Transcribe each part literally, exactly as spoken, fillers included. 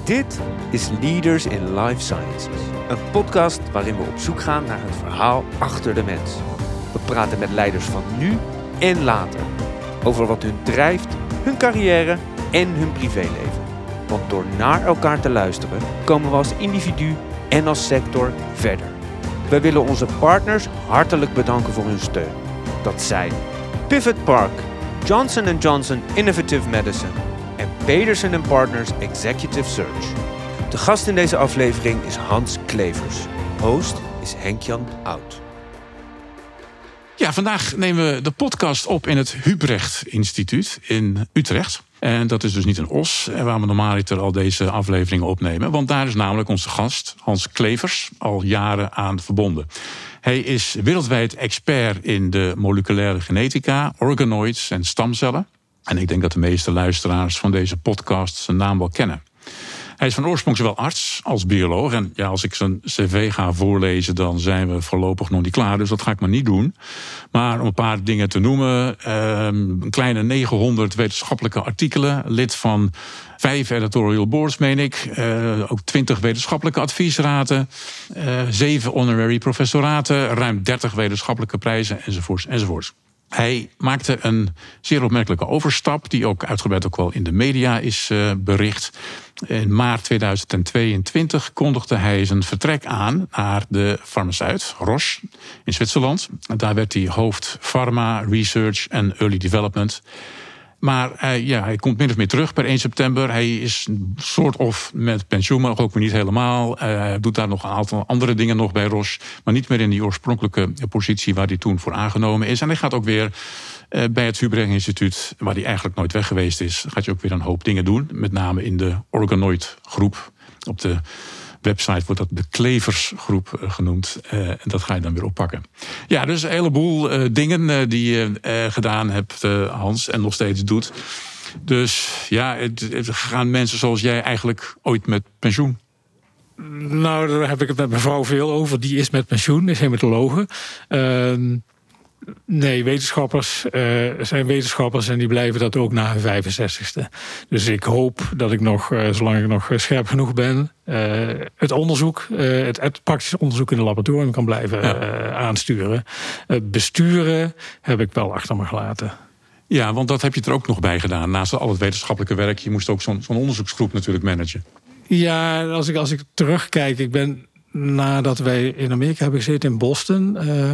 Dit is Leaders in Life Sciences. Een podcast waarin we op zoek gaan naar het verhaal achter de mens. We praten met leiders van nu en later. Over wat hun drijft, hun carrière en hun privéleven. Want door naar elkaar te luisteren komen we als individu en als sector verder. Wij willen onze partners hartelijk bedanken voor hun steun. Dat zijn Pivot Park, Johnson and Johnson Innovative Medicine en Pedersen and Partners Executive Search. De gast in deze aflevering is Hans Klevers. Host is Henk-Jan Oud. Ja, vandaag nemen we de podcast op in het Hubrecht Instituut in Utrecht. En dat is dus niet in Os, waar we normaliter al deze afleveringen opnemen. Want daar is namelijk onze gast, Hans Klevers, al jaren aan verbonden. Hij is wereldwijd expert in de moleculaire genetica, organoids en stamcellen. En ik denk dat de meeste luisteraars van deze podcast zijn naam wel kennen. Hij is van oorsprong zowel arts als bioloog. En ja, als ik zijn cv ga voorlezen, dan zijn we voorlopig nog niet klaar. Dus dat ga ik maar niet doen. Maar om een paar dingen te noemen. Een kleine negenhonderd wetenschappelijke artikelen. Lid van vijf editorial boards, meen ik. Uh, ook twintig wetenschappelijke adviesraden. Uh, zeven honorary professoraten. Ruim dertig wetenschappelijke prijzen, enzovoorts, enzovoorts. Hij maakte een zeer opmerkelijke overstap, die ook uitgebreid ook wel in de media is uh, bericht. In maart tweeduizend tweeëntwintig kondigde hij zijn vertrek aan naar de farmaceut Roche in Zwitserland. Daar werd hij hoofd Pharma, Research en Early Development. Maar uh, ja, hij komt min of meer terug per één september. Hij is een soort of met pensioen, maar ook weer niet helemaal. Uh, hij doet daar nog een aantal andere dingen nog bij Roche. Maar niet meer in die oorspronkelijke positie waar hij toen voor aangenomen is. En hij gaat ook weer uh, bij het Hubrecht Instituut, waar hij eigenlijk nooit weg geweest is, gaat hij ook weer een hoop dingen doen. Met name in de organoid groep. Op de website wordt dat de Kleversgroep genoemd. Uh, en dat ga je dan weer oppakken. Ja, dus een heleboel uh, dingen uh, die je uh, gedaan hebt, uh, Hans, en nog steeds doet. Dus ja, het, het gaan mensen zoals jij eigenlijk ooit met pensioen? Nou, daar heb ik het met mijn vrouw veel over. Die is met pensioen, is hematologe. Uh, Nee, wetenschappers uh, zijn wetenschappers en die blijven dat ook na hun vijfenzestigste. Dus ik hoop dat ik nog, uh, zolang ik nog scherp genoeg ben, uh, het onderzoek, uh, het, het praktische onderzoek in het laboratorium kan blijven ja. uh, aansturen. Uh, besturen heb ik wel achter me gelaten. Ja, want dat heb je er ook nog bij gedaan. Naast al het wetenschappelijke werk, je moest ook zo'n, zo'n onderzoeksgroep natuurlijk managen. Ja, als ik, als ik terugkijk, ik ben nadat wij in Amerika hebben gezeten in Boston, Uh,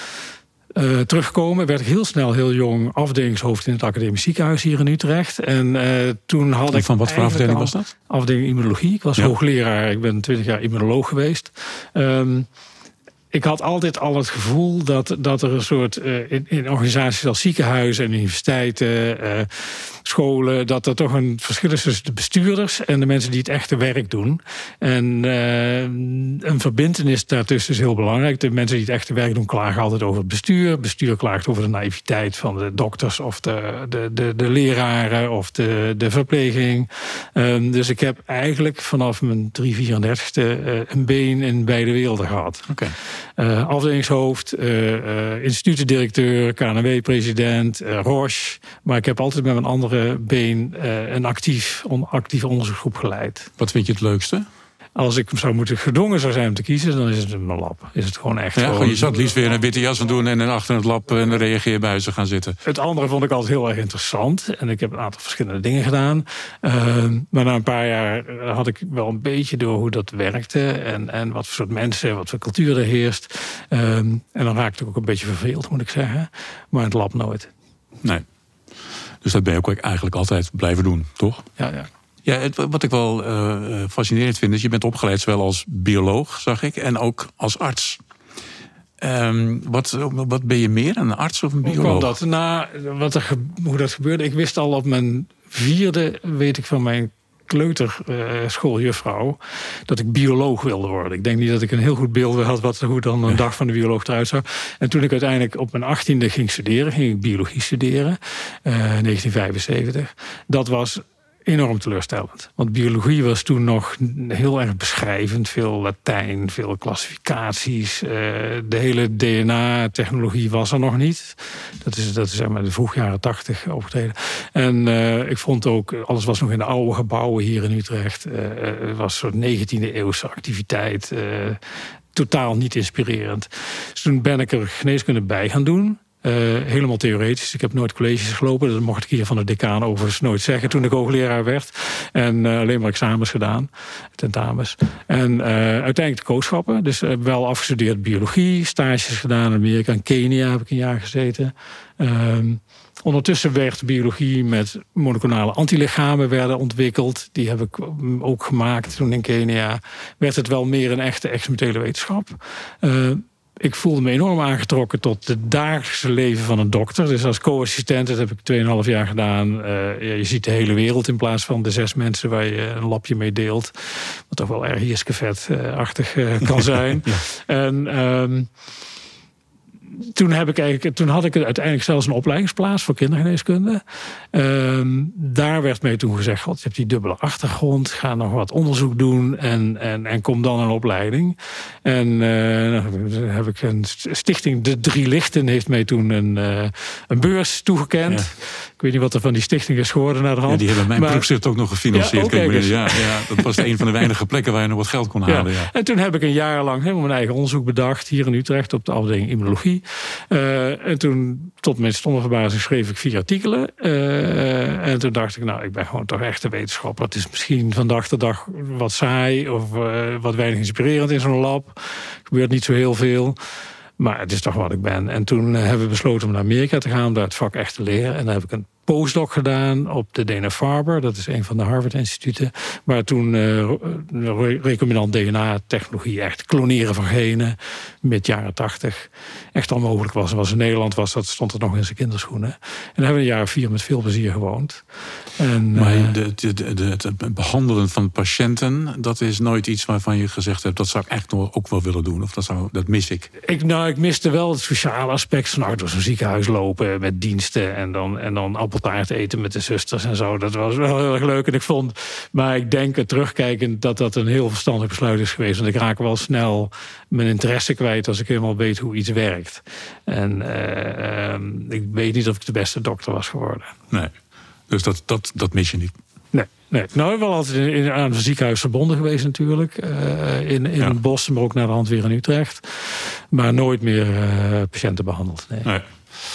Uh, terugkomen, werd ik heel snel heel jong afdelingshoofd in het academisch ziekenhuis hier in Utrecht. En uh, toen had en ik. Van wat voor afdeling was dat? Afdeling immunologie. Ik was ja. hoogleraar, ik ben twintig jaar immunoloog geweest. Um, Ik had altijd al het gevoel dat, dat er een soort uh, in, in organisaties als ziekenhuizen en universiteiten, uh, scholen, dat er toch een verschil is tussen de bestuurders en de mensen die het echte werk doen. En uh, een verbintenis daartussen is heel belangrijk. De mensen die het echte werk doen klagen altijd over het bestuur. Het bestuur klaagt over de naïviteit van de dokters of de, de, de, de leraren of de, de verpleging. Um, dus ik heb eigenlijk vanaf mijn drie vierendertigste uh, een been in beide werelden gehad. Oké. Okay. Uh, afdelingshoofd, uh, uh, institutendirecteur, K N W-president, uh, Roche. Maar ik heb altijd met mijn andere been uh, een actief, on, actieve onderzoeksgroep geleid. Wat vind je het leukste? Als ik zou moeten gedwongen zou zijn om te kiezen, dan is het in mijn lab. Is het gewoon echt. Ja, gewoon, je zou het liefst weer een witte jas van doen en achter het lab en een reageerbuizen gaan zitten. Het andere vond ik altijd heel erg interessant. En ik heb een aantal verschillende dingen gedaan. Uh, maar na een paar jaar had ik wel een beetje door hoe dat werkte. En, en wat voor soort mensen, wat voor cultuur er heerst. Uh, en dan raakte ik ook een beetje verveeld, moet ik zeggen. Maar in het lab nooit. Nee. Dus dat ben je ook eigenlijk altijd blijven doen, toch? Ja, ja. Ja, het, wat ik wel uh, fascinerend vind is, je bent opgeleid zowel als bioloog, zag ik, en ook als arts. Um, wat, wat ben je meer, een arts of een bioloog? Hoe kwam dat? Nou, wat er, hoe dat gebeurde, ik wist al op mijn vierde, weet ik van mijn kleuterschooljuffrouw, uh, dat ik bioloog wilde worden. Ik denk niet dat ik een heel goed beeld had wat, hoe dan een ja. dag van de bioloog eruit zag. En toen ik uiteindelijk op mijn achttiende ging studeren, ging ik biologie studeren, uh, negentien vijfenzeventig. Dat was enorm teleurstellend. Want biologie was toen nog heel erg beschrijvend. Veel Latijn, veel klassificaties. Uh, de hele D N A-technologie was er nog niet. Dat is, dat is zeg maar de vroeg jaren tachtig opgetreden. En uh, ik vond ook, alles was nog in de oude gebouwen hier in Utrecht. Uh, het was een soort negentiende eeuwse activiteit. Uh, totaal niet inspirerend. Dus toen ben ik er geneeskunde bij gaan doen. Uh, helemaal theoretisch. Ik heb nooit colleges gelopen. Dat mocht ik hier van de decaan overigens nooit zeggen toen ik hoogleraar werd. En uh, alleen maar examens gedaan. Tentamens. En uh, uiteindelijk de kooschappen. Dus uh, wel afgestudeerd biologie. Stages gedaan in Amerika. In Kenia heb ik een jaar gezeten. Uh, ondertussen werd biologie met moleculare antilichamen werden ontwikkeld. Die heb ik ook gemaakt toen in Kenia. Werd het wel meer een echte experimentele wetenschap. Uh, Ik voelde me enorm aangetrokken tot het dagelijkse leven van een dokter. Dus als co-assistent, dat heb ik tweeënhalf jaar gedaan. Uh, je ziet de hele wereld in plaats van de zes mensen waar je een lapje mee deelt. Wat toch wel erg Jiske-vet-achtig uh, kan zijn. Ja. En um, toen, heb ik eigenlijk, toen had ik uiteindelijk zelfs een opleidingsplaats voor kindergeneeskunde. Um, daar werd mij toen gezegd, God, je hebt die dubbele achtergrond. Ga nog wat onderzoek doen en, en, en kom dan een opleiding. En uh, dan heb ik een stichting, De Drie Lichten, heeft mij toen een, uh, een beurs toegekend. Ja. Ik weet niet wat er van die stichting is geworden naar de hand. Ja, die hebben mijn proefschrift ook nog gefinancierd. Ja, okay, dus. ja, ja, dat was een van de weinige plekken waar je nog wat geld kon halen. Ja. Ja. En toen heb ik een jaar lang helemaal mijn eigen onderzoek bedacht. Hier in Utrecht op de afdeling immunologie. Uh, en toen, tot mijn stomme verbazing, schreef ik vier artikelen. Uh, en toen dacht ik, nou, ik ben gewoon toch echt een wetenschapper. Het is misschien van dag tot dag wat saai of uh, wat weinig inspirerend in zo'n lab. Er gebeurt niet zo heel veel. Maar het is toch wat ik ben. En toen uh, hebben we besloten om naar Amerika te gaan om daar het vak echt te leren. En dan heb ik een postdoc gedaan op de Dana-Farber. Dat is een van de Harvard-instituten. Waar toen uh, recombinant D N A-technologie, echt kloneren van genen, mid jaren tachtig, echt al mogelijk was. En was in Nederland was dat, stond het nog in zijn kinderschoenen. En daar hebben we een jaar of vier met veel plezier gewoond. En, maar uh, de, de, de, de, het behandelen van patiënten, dat is nooit iets waarvan je gezegd hebt, dat zou ik echt nog ook wel willen doen. Of dat, zou, dat mis ik. ik. Nou, ik miste wel het sociale aspect van uit door zo'n ziekenhuis lopen met diensten en dan, en dan appeltaart eten met de zusters en zo. Dat was wel heel erg leuk. En ik vond, maar ik denk er terugkijkend dat dat een heel verstandig besluit is geweest. Want ik raak wel snel mijn interesse kwijt als ik helemaal weet hoe iets werkt. En uh, um, ik weet niet of ik de beste dokter was geworden. Nee, dus dat, dat, dat mis je niet. Nee, nee. Nou, wel altijd in, aan een ziekenhuis verbonden geweest natuurlijk. Uh, in in ja. Boston, maar ook naar de hand weer in Utrecht. Maar nooit meer uh, patiënten behandeld. Nee. Nee.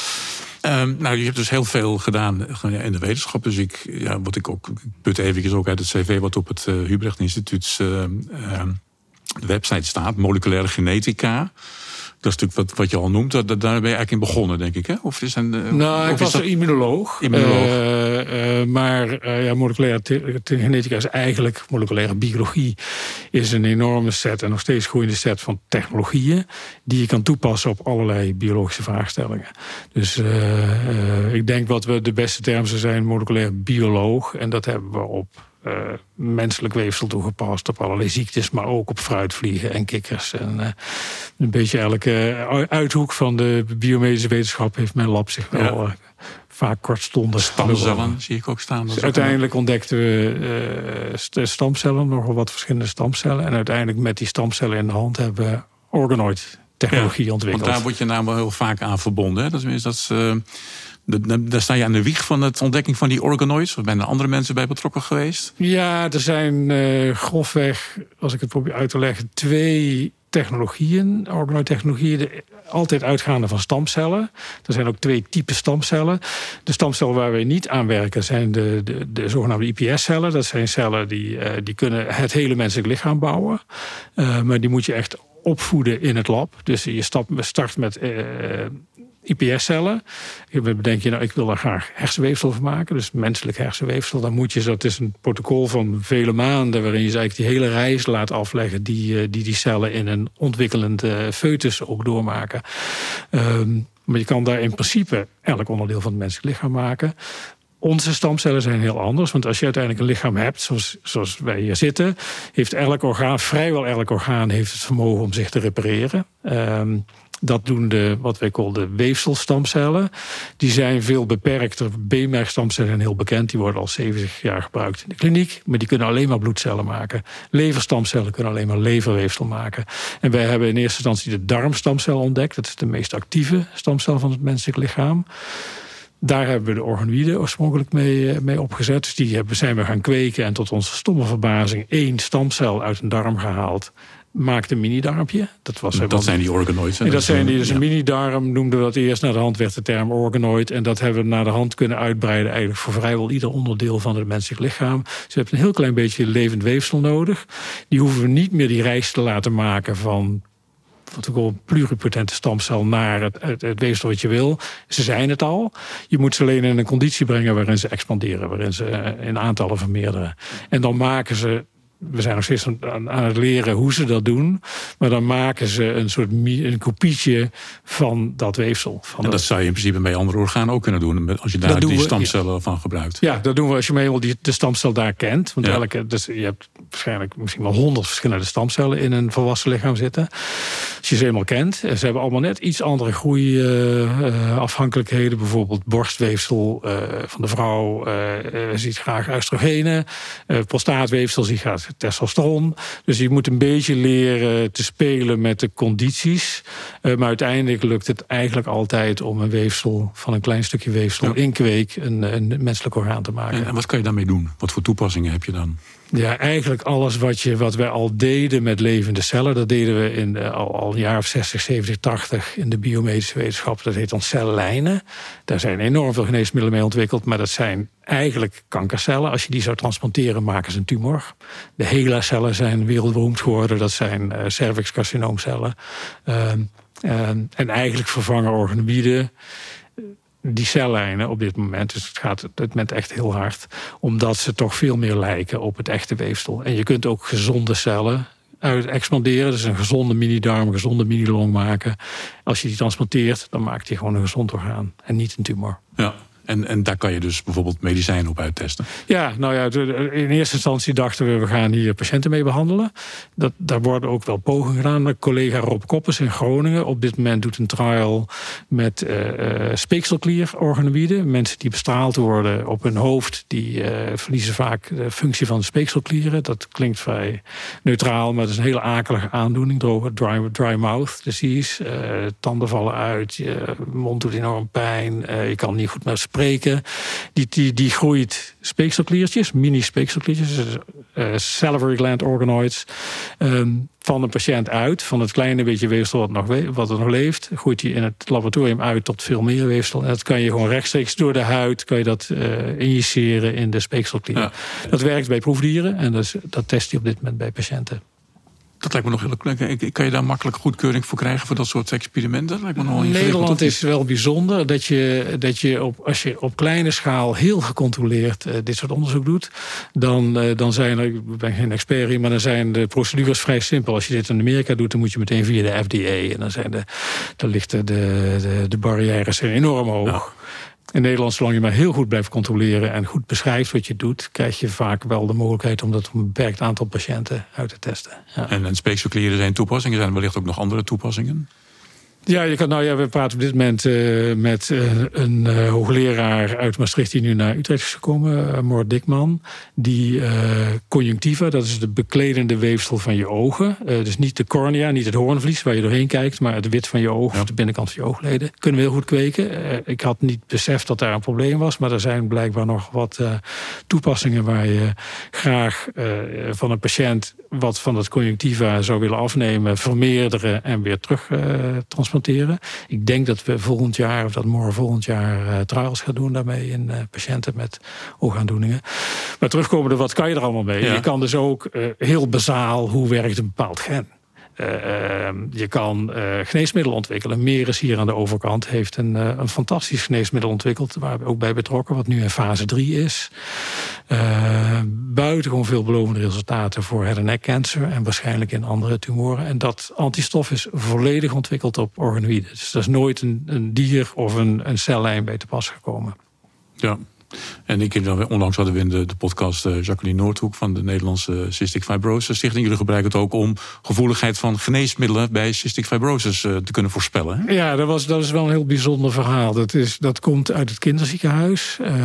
Um, nou, je hebt dus heel veel gedaan in de wetenschap. Dus ik, ja, wat ik ook, ik put eventjes ook uit het cv wat op het uh, Hubrecht Instituut uh, uh, website staat, moleculaire genetica. Dat is natuurlijk wat, wat je al noemt. Daar ben je eigenlijk in begonnen, denk ik. Hè? Of is een, uh, nou, of ik was dat... een immunoloog. immunoloog. Uh, uh, maar uh, ja, moleculaire te- te- genetica is eigenlijk, moleculaire biologie is een enorme set en nog steeds groeiende set van technologieën die je kan toepassen op allerlei biologische vraagstellingen. Dus uh, uh, ik denk wat we de beste term zou zijn, moleculair bioloog. En dat hebben we op Uh, menselijk weefsel toegepast op allerlei ziektes, maar ook op fruitvliegen en kikkers. En uh, een beetje elke uithoek van de biomedische wetenschap heeft mijn lab zich wel ja. uh, vaak kortstondig. Stamcellen zie ik ook staan. Dus uiteindelijk een... ontdekten we uh, stamcellen, nogal wat verschillende stamcellen. En uiteindelijk met die stamcellen in de hand hebben we organoid technologie ja, ontwikkeld. Want daar word je namelijk heel vaak aan verbonden. Hè? Dat is, dat is, uh... Daar sta je aan de wieg van de ontdekking van die organoids. Of zijn er andere mensen bij betrokken geweest? Ja, er zijn uh, grofweg, als ik het probeer uit te leggen, twee technologieën, organoid-technologieën, altijd uitgaande van stamcellen. Er zijn ook twee typen stamcellen. De stamcellen waar wij niet aan werken zijn de, de, de zogenaamde I P S-cellen. Dat zijn cellen die, uh, die kunnen het hele menselijk lichaam bouwen. Uh, maar die moet je echt opvoeden in het lab. Dus je start met Uh, I P S-cellen. Bedenk je, nou, ik wil daar graag hersenweefsel van maken. Dus menselijk hersenweefsel. Dan moet je, dat is een protocol van vele maanden waarin je eigenlijk die hele reis laat afleggen die die, die cellen in een ontwikkelende foetus ook doormaken. Um, maar je kan daar in principe elk onderdeel van het menselijk lichaam maken. Onze stamcellen zijn heel anders. Want als je uiteindelijk een lichaam hebt, zoals, zoals wij hier zitten, heeft elk orgaan, vrijwel elk orgaan, heeft het vermogen om zich te repareren. Um, Dat doen de, wat wij callen de weefselstamcellen. Die zijn veel beperkter. Beenmergstamcellen zijn heel bekend. Die worden al zeventig jaar gebruikt in de kliniek. Maar die kunnen alleen maar bloedcellen maken. Leverstamcellen kunnen alleen maar leverweefsel maken. En wij hebben in eerste instantie de darmstamcel ontdekt. Dat is de meest actieve stamcel van het menselijk lichaam. Daar hebben we de organoïden oorspronkelijk mee, mee opgezet. Dus die hebben, zijn we gaan kweken en tot onze stomme verbazing één stamcel uit een darm gehaald. Maakt een mini-darmpje. Dat, was dat zijn die organoids. En dat zijn die, dus een ja. mini-darm noemden we dat eerst. Naar de hand werd de term organoid. En dat hebben we naar de hand kunnen uitbreiden eigenlijk voor vrijwel ieder onderdeel van het menselijk lichaam. Dus je hebt een heel klein beetje levend weefsel nodig. Die hoeven we niet meer die reis te laten maken van wat we noemen pluripotente stamcel naar het, het, het weefsel wat je wil. Ze zijn het al. Je moet ze alleen in een conditie brengen waarin ze expanderen. Waarin ze in aantallen vermeerderen. En dan maken ze... We zijn nog steeds aan, aan het leren hoe ze dat doen. Maar dan maken ze een soort een kopietje van dat weefsel. Van en dat zou je in principe bij andere organen ook kunnen doen. Als je daar die we, stamcellen ja. van gebruikt. Ja, dat doen we als je eenmaal die de stamcel daar kent. Want ja. elke, dus je hebt waarschijnlijk misschien wel honderd verschillende stamcellen in een volwassen lichaam zitten. Als je ze eenmaal kent. Ze hebben allemaal net iets andere groeiafhankelijkheden. Uh, bijvoorbeeld borstweefsel uh, van de vrouw uh, uh, ziet graag oestrogenen. Uh, prostaatweefsel ziet graag testosteron. Dus je moet een beetje leren te spelen met de condities. Uh, maar uiteindelijk lukt het eigenlijk altijd om een weefsel van een klein stukje weefsel ja. in kweek een, een menselijk orgaan te maken. En, en wat kan je daarmee doen? Wat voor toepassingen heb je dan? Ja, eigenlijk alles wat, je, wat wij al deden met levende cellen. Dat deden we in de, al, al een jaar of zestig, zeventig, tachtig in de biomedische wetenschap. Dat heet dan cellijnen. Daar zijn enorm veel geneesmiddelen mee ontwikkeld. Maar dat zijn eigenlijk kankercellen. Als je die zou transplanteren, maken ze een tumor. De HeLa-cellen zijn wereldberoemd geworden. Dat zijn uh, cervixcarcinoomcellen. Uh, uh, en eigenlijk vervangen organoïden die cellijnen op dit moment. Dus het gaat op dit moment echt heel hard. Omdat ze toch veel meer lijken op het echte weefsel. En je kunt ook gezonde cellen uit expanderen. Dus een gezonde mini-darm, een gezonde mini-long maken. Als je die transplanteert, dan maakt hij gewoon een gezond orgaan. En niet een tumor. Ja. En, en daar kan je dus bijvoorbeeld medicijnen op uittesten? Ja, nou ja, in eerste instantie dachten we, we gaan hier patiënten mee behandelen. Dat, daar worden ook wel pogingen gedaan. Mijn collega Rob Koppes in Groningen op dit moment doet een trial met uh, speekselklierorganoïden. Mensen die bestraald worden op hun hoofd, die uh, verliezen vaak de functie van de speekselklieren. Dat klinkt vrij neutraal, maar het is een hele akelige aandoening. Droge dry, dry mouth disease. Uh, tanden vallen uit, je mond doet enorm pijn. Uh, je kan niet goed meer spreken. Die, die, die groeit speekselkliertjes, mini-speekselkliertjes, uh, salivary gland organoids, um, van een patiënt uit, van het kleine beetje weefsel wat, nog we- wat er nog leeft, groeit die in het laboratorium uit tot veel meer weefsel. En dat kan je gewoon rechtstreeks door de huid, kan je dat uh, injiceren in de speekselklier. Ja. Dat werkt bij proefdieren en dat, is, dat test je op dit moment bij patiënten. Dat lijkt me nog heel leuk. Kan je daar makkelijk goedkeuring voor krijgen voor dat soort experimenten? Dat lijkt me nog Nederland is wel bijzonder dat je, dat je op, als je op kleine schaal heel gecontroleerd uh, dit soort onderzoek doet, dan, uh, dan zijn er, ik ben geen expert hier, maar dan zijn de procedures vrij simpel. Als je dit in Amerika doet, dan moet je meteen via de F D A. En dan zijn de, dan ligt de, de, de barrières zijn enorm hoog. Ja. In Nederland, zolang je maar heel goed blijft controleren en goed beschrijft wat je doet, krijg je vaak wel de mogelijkheid om dat op een beperkt aantal patiënten uit te testen. Ja. En, en speekselklieren zijn toepassingen, zijn er wellicht ook nog andere toepassingen? Ja, je kan, nou ja, we praten op dit moment uh, met uh, een uh, hoogleraar uit Maastricht die nu naar Utrecht is gekomen, uh, Mort Dikman. Die uh, conjunctiva, dat is de bekledende weefsel van je ogen. Uh, dus niet de cornea, niet het hoornvlies waar je doorheen kijkt, maar het wit van je oog, ja. of de binnenkant van je oogleden. Kunnen we heel goed kweken. Uh, ik had niet beseft dat daar een probleem was, maar er zijn blijkbaar nog wat uh, toepassingen waar je graag uh, van een patiënt wat van dat conjunctiva zou willen afnemen, vermeerderen en weer terug uh, transplanteren. Ik denk dat we volgend jaar, of dat morgen volgend jaar, uh, trials gaan doen daarmee in uh, patiënten met oogaandoeningen. Maar terugkomende, wat kan je er allemaal mee? Ja. Je kan dus ook uh, heel bazaal, hoe werkt een bepaald gen? Uh, uh, je kan uh, geneesmiddelen ontwikkelen. Meris hier aan de overkant heeft een, uh, een fantastisch geneesmiddel ontwikkeld, waar we ook bij betrokken, wat nu in fase drie is. Uh, buitengewoon veelbelovende resultaten voor head- en nekkanker en waarschijnlijk in andere tumoren. En dat antistof is volledig ontwikkeld op organoïden. Dus er is nooit een, een dier of een, een cellijn bij te pas gekomen. Ja. En ik, onlangs hadden we in de, de podcast uh, Jacqueline Noordhoek van de Nederlandse Cystic Fibrosis Stichting. Jullie gebruiken het ook om gevoeligheid van geneesmiddelen bij cystic fibrosis uh, te kunnen voorspellen. Hè? Ja, dat, was, dat is wel een heel bijzonder verhaal. Dat, is, dat komt uit het kinderziekenhuis. Uh,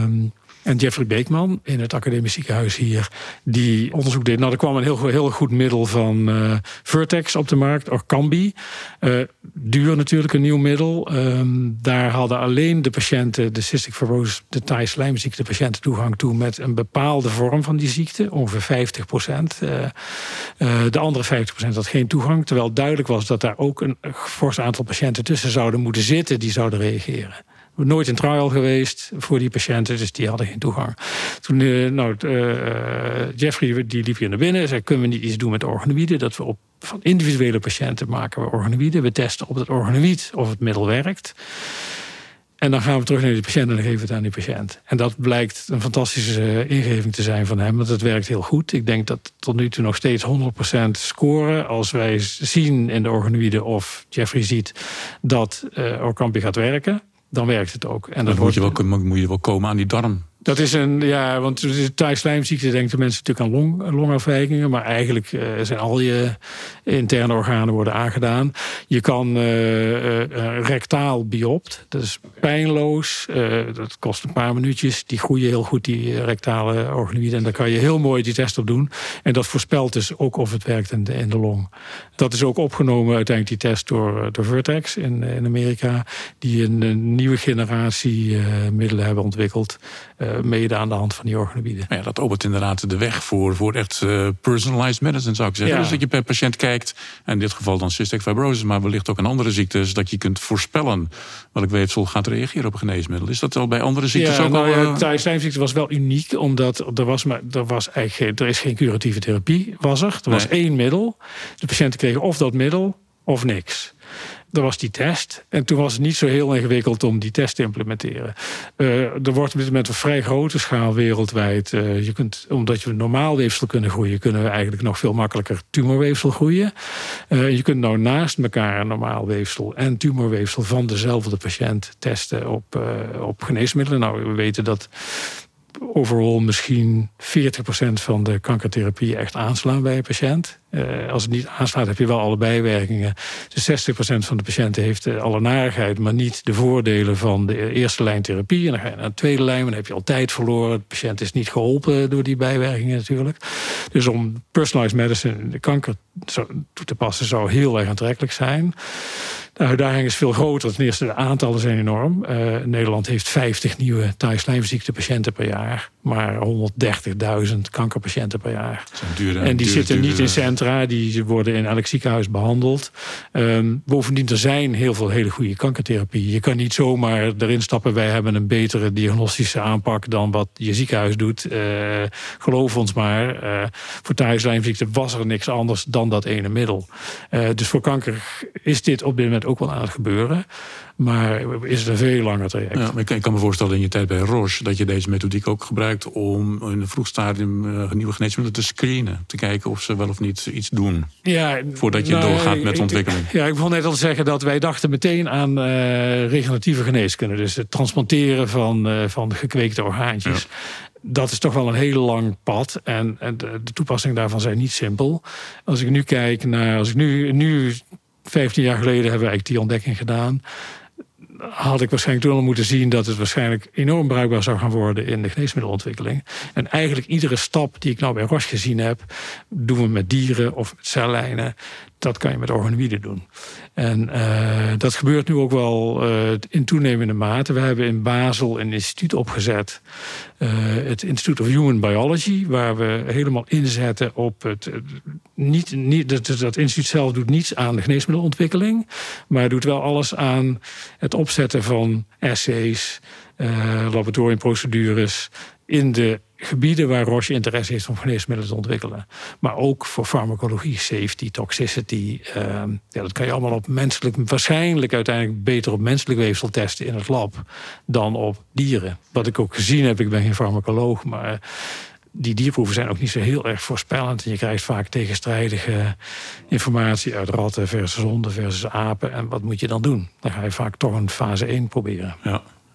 En Jeffrey Beekman in het academisch ziekenhuis hier, die onderzoek deed. Nou, er kwam een heel, heel goed middel van uh, Vertex op de markt, Orkambi. Uh, duur natuurlijk, een nieuw middel. Um, daar hadden alleen de patiënten, de cystic fibrosis, de taaislijmziekte patiënten toegang toe met een bepaalde vorm van die ziekte, ongeveer vijftig procent. Uh, uh, de andere vijftig procent had geen toegang, terwijl duidelijk was dat daar ook een fors aantal patiënten tussen zouden moeten zitten die zouden reageren. Nooit een trial geweest voor die patiënten, dus die hadden geen toegang. Toen uh, nou, uh, Jeffrey die liep hier naar binnen en zei, kunnen we niet iets doen met organoïden? Dat we op van individuele patiënten maken we organoïden. We testen op het organoïd of het middel werkt. En dan gaan we terug naar die patiënt en dan geven we het aan die patiënt. En dat blijkt een fantastische ingeving te zijn van hem, want het werkt heel goed. Ik denk dat tot nu toe nog steeds honderd procent scoren. Als wij zien in de organoïden of Jeffrey ziet dat uh, Orkambi gaat werken, dan werkt het ook. En dan moet je, wel, moet je wel komen aan die darm. Dat is een, ja, want de taaislijmziekte denken mensen natuurlijk aan long, longafwijkingen, maar eigenlijk uh, zijn al je interne organen worden aangedaan. Je kan uh, uh, rectaal biopt, dat is pijnloos, uh, dat kost een paar minuutjes. Die groeien heel goed, die rectale organoïden, en daar kan je heel mooi die test op doen. En dat voorspelt dus ook of het werkt in de, in de long. Dat is ook opgenomen uiteindelijk die test door, door Vertex in, in Amerika, die een, een nieuwe generatie uh, middelen hebben ontwikkeld. Uh, mede aan de hand van die organoïden. Ja, dat opent inderdaad de weg voor, voor echt uh, personalized medicine, zou ik zeggen. Ja. Dus dat je per patiënt kijkt, en in dit geval dan cystic fibrosis, maar wellicht ook aan andere ziektes, dat je kunt voorspellen welk weefsel gaat reageren op een geneesmiddel. Is dat al bij andere ziektes ja, ook nou, al? Ja, de taaislijmziekte was wel uniek, omdat er was, maar, er was eigenlijk geen, er is geen curatieve therapie, was er. Er was nee. één middel. De patiënten kregen of dat middel, of niks. Er was die test. En toen was het niet zo heel ingewikkeld om die test te implementeren. Uh, er wordt met een vrij grote schaal wereldwijd. Uh, je kunt, omdat je normaal weefsel kunnen groeien, kunnen we eigenlijk nog veel makkelijker tumorweefsel groeien. Uh, je kunt nou naast elkaar een normaal weefsel en tumorweefsel van dezelfde patiënt testen op, uh, op geneesmiddelen. Nou, we weten dat overal misschien veertig procent van de kankertherapieën echt aanslaan bij een patiënt. Uh, als het niet aanslaat, heb je wel alle bijwerkingen. Dus zestig procent van de patiënten heeft uh, alle narigheid, maar niet de voordelen van de eerste lijn therapie. En dan ga je naar de tweede lijn, maar dan heb je al tijd verloren. De patiënt is niet geholpen door die bijwerkingen natuurlijk. Dus om personalized medicine de kanker toe te passen zou heel erg aantrekkelijk zijn. De uitdaging is veel groter. Ten eerste, de aantallen zijn enorm. Uh, Nederland heeft vijftig nieuwe taaislijmziektepatiënten per jaar, maar honderddertigduizend kankerpatiënten per jaar. Dure, en die dure, zitten dure, niet in centra, die worden in elk ziekenhuis behandeld. Um, bovendien, er zijn heel veel hele goede kankertherapieën. Je kan niet zomaar erin stappen, wij hebben een betere diagnostische aanpak dan wat je ziekenhuis doet. Uh, geloof ons maar, uh, voor taaislijmziekte was er niks anders dan dat ene middel. Uh, dus voor kanker is dit op dit moment ook wel aan het gebeuren. Maar is het een veel langer traject. Ja, maar ik, kan, ik kan me voorstellen in je tijd bij Roche dat je deze methodiek ook gebruikt om in een vroeg stadium uh, nieuwe geneesmiddelen te screenen. Te kijken of ze wel of niet iets doen. Ja, voordat je nou, doorgaat met de ontwikkeling. Ja, ik wil net al zeggen dat wij dachten meteen aan uh, regeneratieve geneeskunde. Dus het transplanteren van, uh, van gekweekte orgaantjes. Ja. Dat is toch wel een heel lang pad. En, en de, de toepassingen daarvan zijn niet simpel. Als ik nu kijk naar, als ik nu, nu vijftien jaar geleden hebben we eigenlijk die ontdekking gedaan, had ik waarschijnlijk toen al moeten zien dat het waarschijnlijk enorm bruikbaar zou gaan worden in de geneesmiddelontwikkeling. En eigenlijk iedere stap die ik nou bij Roche gezien heb, doen we met dieren of met cellijnen. Dat kan je met organoïden doen. En uh, dat gebeurt nu ook wel uh, in toenemende mate. We hebben in Basel een instituut opgezet. Uh, het Institute of Human Biology. Waar we helemaal inzetten op het. Uh, niet, niet, dat, dat instituut zelf doet niets aan de geneesmiddelontwikkeling. Maar doet wel alles aan het opzetten van assays, uh, laboratoriumprocedures in de gebieden waar Roche interesse heeft om geneesmiddelen te ontwikkelen. Maar ook voor farmacologie, safety, toxicity. Uh, ja, dat kan je allemaal op menselijk, waarschijnlijk uiteindelijk beter op menselijk weefsel testen in het lab dan op dieren. Wat ik ook gezien heb, ik ben geen farmacoloog, maar die dierproeven zijn ook niet zo heel erg voorspellend. En je krijgt vaak tegenstrijdige informatie uit ratten versus honden versus apen. En wat moet je dan doen? Dan ga je vaak toch een fase één proberen. Ja.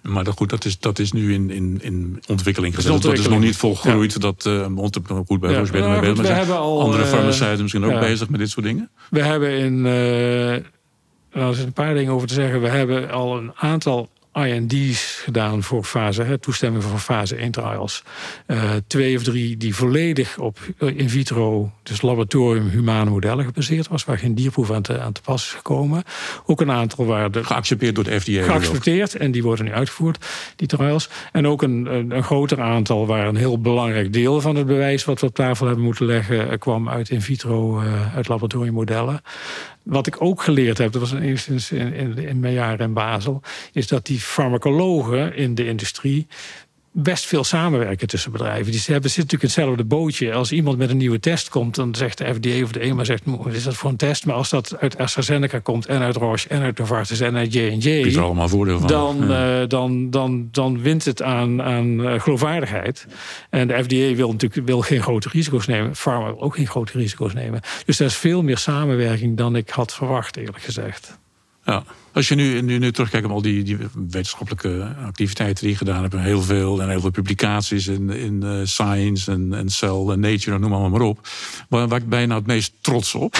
Maar dat, goed, dat, is, dat is nu in, in, in ontwikkeling gezet. Dat, ontwikkeling. dat is nog niet volgroeid. Ja. Dat uh, goed bij ja. Roche nou, mee goed, bezig. Maar al, andere uh, farmaceuten misschien ook ja. bezig met dit soort dingen. We hebben in... Uh, er zijn een paar dingen over te zeggen. We hebben al een aantal I N D's gedaan voor fase, hè, toestemming voor fase één trials. Uh, twee of drie die volledig op in vitro, dus laboratorium humane modellen gebaseerd was, waar geen dierproef aan te, aan te pas is gekomen. Ook een aantal waar de geaccepteerd door de F D A. Geaccepteerd en die worden nu uitgevoerd, die trials. En ook een, een, een groter aantal waar een heel belangrijk deel van het bewijs wat we op tafel hebben moeten leggen kwam uit in vitro, uh, uit laboratoriummodellen. Wat ik ook geleerd heb, dat was eerstens in, in, in mijn jaren in Basel, is dat die farmacologen in de industrie best veel samenwerken tussen bedrijven. Die hebben, zitten natuurlijk in hetzelfde bootje. Als iemand met een nieuwe test komt, dan zegt de F D A of de E M A, zegt, wat is dat voor een test? Maar als dat uit AstraZeneca komt en uit Roche en uit Novartis en uit J en J, is er allemaal voordeel van. Dan, ja. uh, dan, dan, dan wint het aan, aan uh, geloofwaardigheid. En de F D A wil natuurlijk wil geen grote risico's nemen. Pharma wil ook geen grote risico's nemen. Dus er is veel meer samenwerking dan ik had verwacht, eerlijk gezegd. Ja. Als je nu, nu, nu terugkijkt op al die, die wetenschappelijke activiteiten die je gedaan hebt, heel veel en heel veel publicaties in, in uh, Science en, en Cell en Nature, noem allemaal maar op. Waar, waar ben je nou het meest trots op?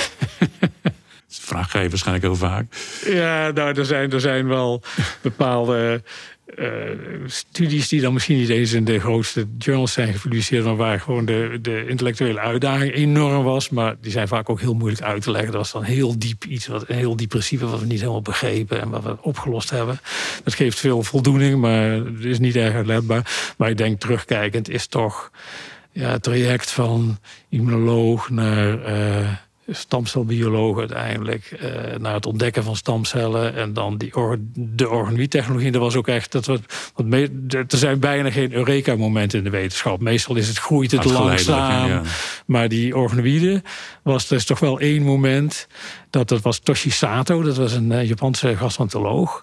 Die vraag ga je waarschijnlijk heel vaak. Ja, nou, er zijn, er zijn wel bepaalde uh, studies die dan misschien niet eens in de grootste journals zijn gepubliceerd, maar waar gewoon de, de intellectuele uitdaging enorm was. Maar die zijn vaak ook heel moeilijk uit te leggen. Dat was dan heel diep iets, wat, een heel diep principe wat we niet helemaal begrepen en wat we opgelost hebben. Dat geeft veel voldoening, maar het is niet erg uitlegbaar. Maar ik denk terugkijkend is toch ja, het traject van immunoloog naar Uh, stamcelbioloog uiteindelijk, uh, naar het ontdekken van stamcellen en dan die or- de organoïdtechnologie. Dat was ook echt, dat wat, wat me- er zijn bijna geen Eureka-momenten in de wetenschap. Meestal is het groeit het langzaam. Ja. Maar die organoïden was, er is toch wel één moment, dat, dat was Toshi Sato, dat was een uh, Japanse gastroenteroloog